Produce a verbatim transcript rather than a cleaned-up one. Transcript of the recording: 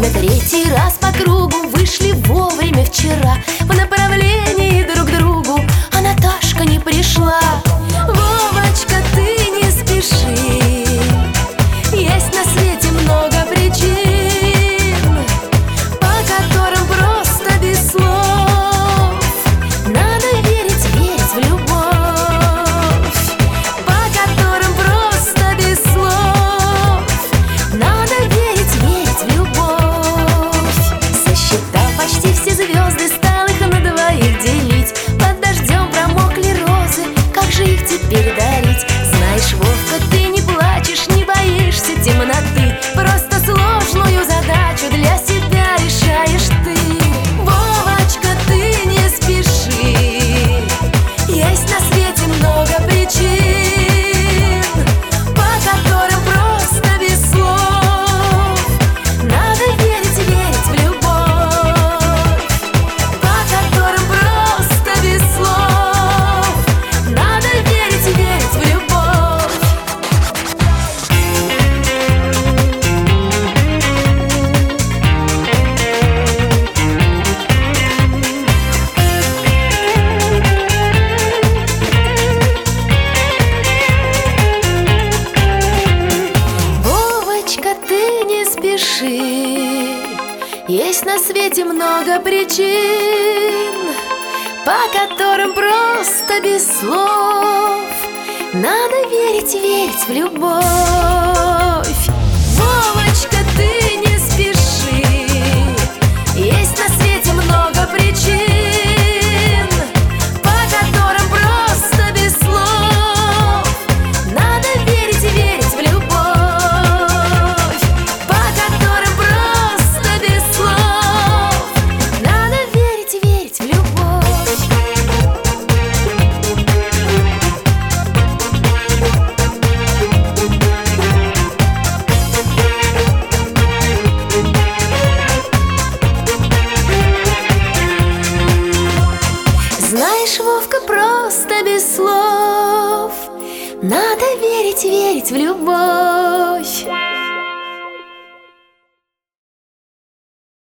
время третий раз по кругу. Вышли вовремя вчера в направлении друг к другу, а Наташка не пришла. Вовочка, ты не спеши, есть на свете много причин, по которым просто без слов надо верить, верить в любовь, по которым просто без слов надо верить, верить в любовь. Сосчитав почти все звезды, стал их на двоих делить. Под дождем промокли розы, как же их теперь дарить? Знаешь, Вовка, ты не плачешь, не боишься темноты, просто сложную задачу для себя решаешь ты. Вовочка, ты не спеши, есть на свете много причин, по которым просто без слов надо верить, верить в любовь, по которым просто без слов надо верить, верить в любовь. Вовочка, ты не спеши, есть на свете много причин, по которым просто без слов надо верить, верить в любовь. Вовочка, ты не спеши, есть на свете много причин, по которым просто без слов надо верить, верить в любовь, по которым просто без слов надо верить, верить в любовь. Знаешь, Вовка, просто без слов надо верить, верить в любовь.